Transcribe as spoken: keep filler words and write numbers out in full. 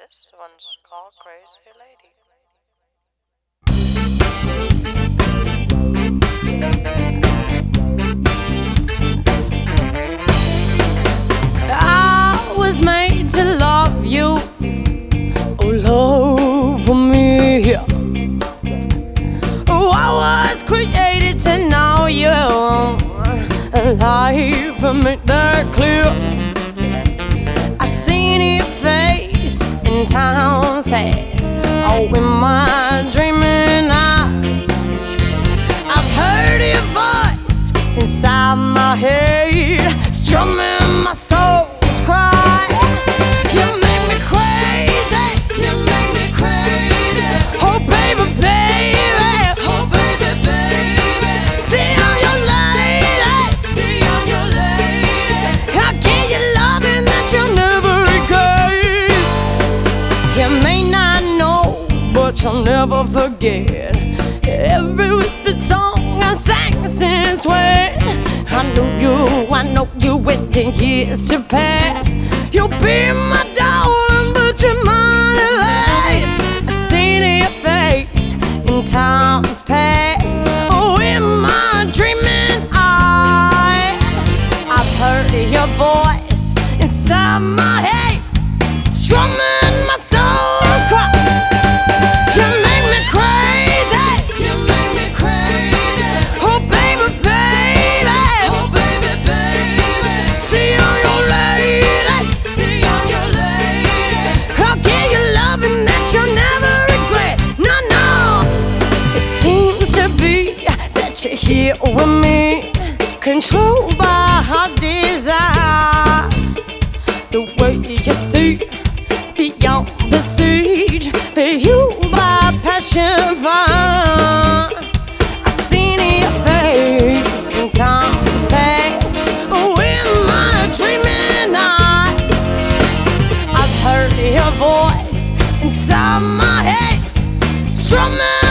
This one's called Crazy Lady. I was made to love you, oh love me. Oh, I was created to know you, and life made that clear. I seen your face in times past, oh in my dreaming eye. I've heard your voice inside my head, strumming my soul's cry. You make me crazy, you make me crazy. Oh baby, baby, oh baby, baby. See on your lady, see on your lady. I give you loving that you'll never regret. You may not know, but you'll never forget every whispered song I sang since when I knew you, I know you waiting years to pass. You'll be my darling, but you're mine last. I seen your face in times past, oh in my dreaming eye. I've heard your voice inside my head, strumming my soul's cry. You make me crazy, you make me crazy. Oh baby, baby, oh baby, baby. See on your lady, see on your lady. I'll give you loving that you'll never regret. No, no. It seems to be that you're here with me, controlled by heart's desire. The way you see beyond the siege, fueled by passion fire. I seen your face in times past, oh in my dreaming eye. I've heard your voice inside my head, strumming